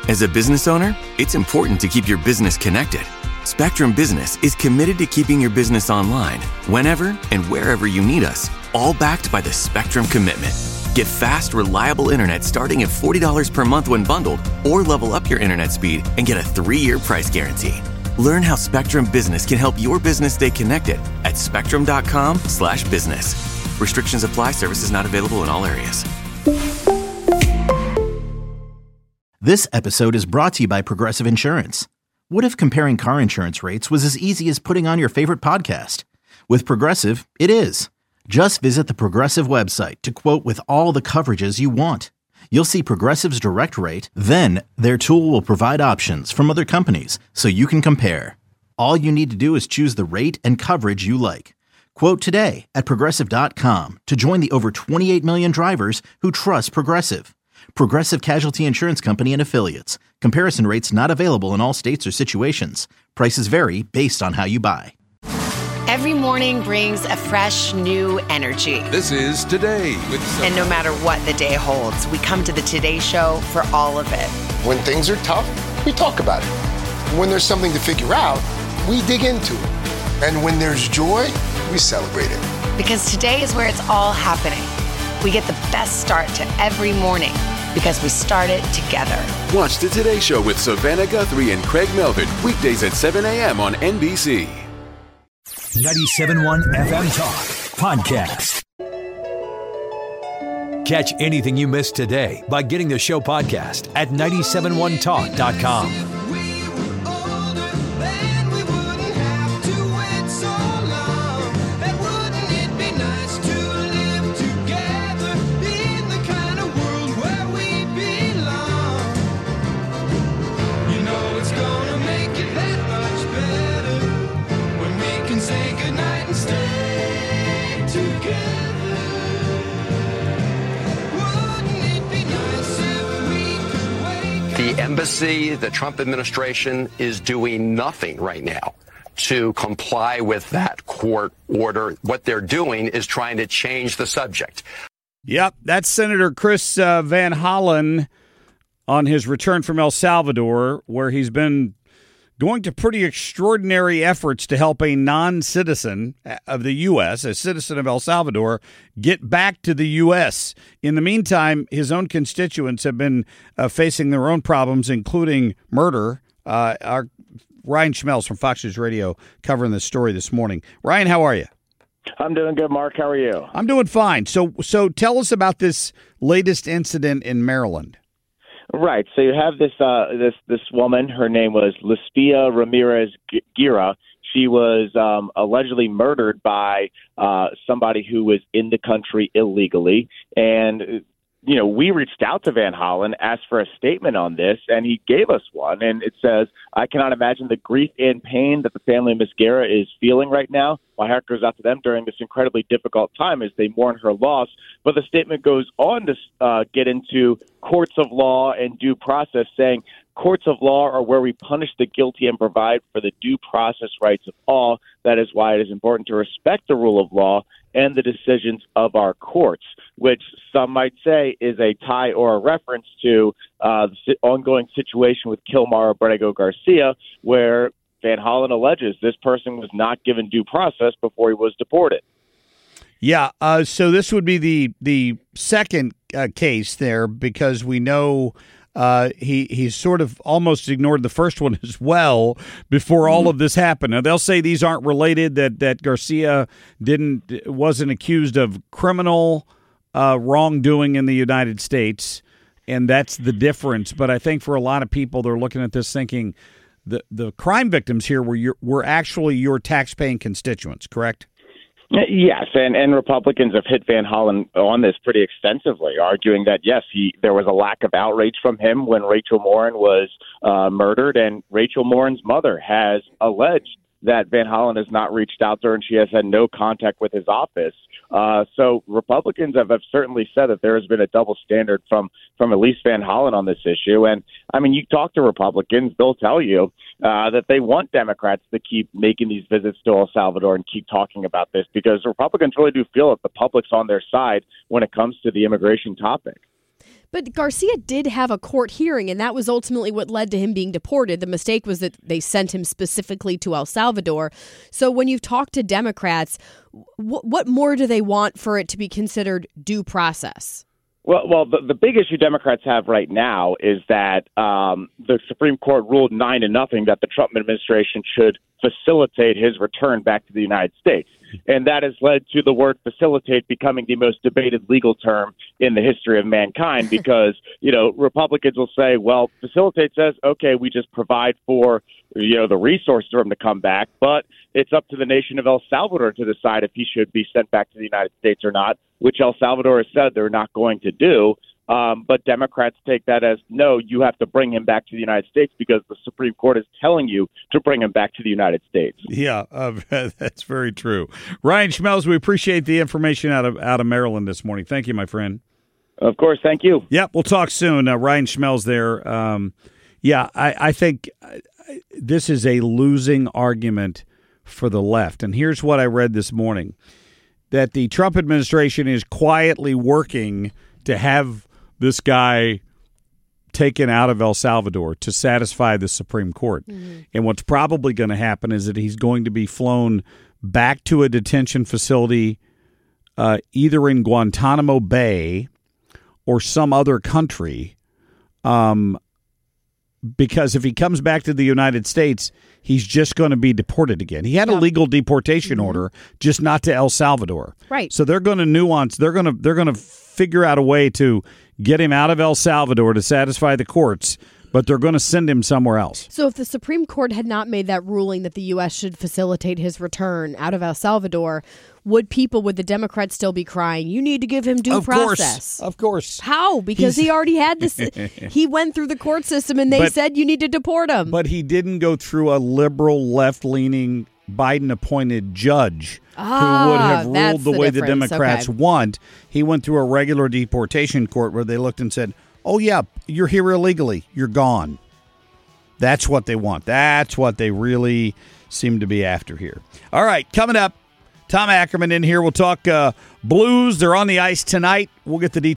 As a business owner, it's important to keep your business connected. Spectrum Business is committed to keeping your business online whenever and wherever you need us, all backed by the Spectrum Commitment. Get fast, reliable internet starting at $40 per month when bundled, or level up your internet speed and get a 3-year price guarantee. Learn how Spectrum Business can help your business stay connected at spectrum.com/business. Restrictions apply. Services not available in all areas. This episode is brought to you by Progressive Insurance. What if comparing car insurance rates was as easy as putting on your favorite podcast? With Progressive, it is. Just visit the Progressive website to quote with all the coverages you want. You'll see Progressive's direct rate, then their tool will provide options from other companies so you can compare. All you need to do is choose the rate and coverage you like. Quote today at Progressive.com to join the over 28 million drivers who trust Progressive. Progressive Casualty Insurance Company and Affiliates. Comparison rates not available in all states or situations. Prices vary based on how you buy. Every morning brings a fresh, new energy. This is Today with And no matter what the day holds, we come to the Today Show for all of it. When things are tough, we talk about it. When there's something to figure out, we dig into it. And when there's joy, we celebrate it. Because today is where it's all happening. We get the best start to every morning because we start it together. Watch the Today Show with Savannah Guthrie and Craig Melvin, weekdays at 7 a.m. on NBC. 97.1 FM Talk Podcast. Catch anything you missed today by getting the show podcast at 971talk.com. The embassy, the Trump administration is doing nothing right now to comply with that court order. What they're doing is trying to change the subject. Yep, that's Senator Chris Van Hollen on his return from El Salvador, where he's been going to pretty extraordinary efforts to help a non-citizen of the U.S., a citizen of El Salvador, get back to the U.S. In the meantime, his own constituents have been facing their own problems, including murder. Our Ryan Schmelz from Fox News Radio covering this story this morning. Ryan, how are you? I'm doing good, Mark. How are you? I'm doing fine. So tell us about this latest incident in Maryland. Right. So you have this woman. Her name was Lispia Ramirez Guerra. She was allegedly murdered by somebody who was in the country illegally. And, you know, we reached out to Van Hollen, asked for a statement on this, and he gave us one. And it says, I cannot imagine the grief and pain that the family of Ms. Guerra is feeling right now. My heart goes out to them during this incredibly difficult time as they mourn her loss. But the statement goes on to get into courts of law and due process, saying courts of law are where we punish the guilty and provide for the due process rights of all. That is why it is important to respect the rule of law and the decisions of our courts, which some might say is a tie or a reference to the ongoing situation with Kilmar Abrego Garcia, where Van Hollen alleges this person was not given due process before he was deported. Yeah, so this would be the second case there, because we know he sort of almost ignored the first one as well before all of this happened. Now, they'll say these aren't related, that Garcia wasn't accused of criminal wrongdoing in the United States, and that's the difference. But I think for a lot of people, they're looking at this thinking the crime victims here were actually your tax-paying constituents, correct? Yes, and Republicans have hit Van Hollen on this pretty extensively, arguing that, yes, there was a lack of outrage from him when Rachel Morin was murdered, and Rachel Morin's mother has alleged that Van Hollen has not reached out to her and she has had no contact with his office. So Republicans have certainly said that there has been a double standard from at least Van Hollen on this issue. And, I mean, you talk to Republicans, they'll tell you that they want Democrats to keep making these visits to El Salvador and keep talking about this, because Republicans really do feel that the public's on their side when it comes to the immigration topic. But Garcia did have a court hearing, and that was ultimately what led to him being deported. The mistake was that they sent him specifically to El Salvador. So when you've talked to Democrats, what more do they want for it to be considered due process? Well, the big issue Democrats have right now is that the Supreme Court ruled 9-0 that the Trump administration should facilitate his return back to the United States. And that has led to the word facilitate becoming the most debated legal term in the history of mankind because, Republicans will say, well, facilitate says, okay, we just provide for, the resources for him to come back, but it's up to the nation of El Salvador to decide if he should be sent back to the United States or not, which El Salvador has said they're not going to do. But Democrats take that as, no, you have to bring him back to the United States because the Supreme Court is telling you to bring him back to the United States. Yeah, that's very true. Ryan Schmelz, we appreciate the information out of Maryland this morning. Thank you, my friend. Of course, thank you. Yep, we'll talk soon. Ryan Schmelz there. I think this is a losing argument for the left. And here's what I read this morning, that the Trump administration is quietly working to have this guy taken out of El Salvador to satisfy the Supreme Court. Mm-hmm. And what's probably going to happen is that he's going to be flown back to a detention facility either in Guantanamo Bay or some other country, because if he comes back to the United States, he's just going to be deported again. He had a legal deportation order, just not to El Salvador. Right. So they're going to nuance. They're going to figure out a way to get him out of El Salvador to satisfy the courts, but they're going to send him somewhere else. So if the Supreme Court had not made that ruling that the U.S. should facilitate his return out of El Salvador, would the Democrats still be crying, you need to give him due process? Of course. How? Because he already had this. He went through the court system and they said you need to deport him. But he didn't go through a liberal, left-leaning, Biden-appointed judge who would have ruled the way the Democrats want. He went through a regular deportation court where they looked and said, oh, yeah, you're here illegally. You're gone. That's what they want. That's what they really seem to be after here. All right, coming up, Tom Ackerman in here. We'll talk Blues. They're on the ice tonight. We'll get the details.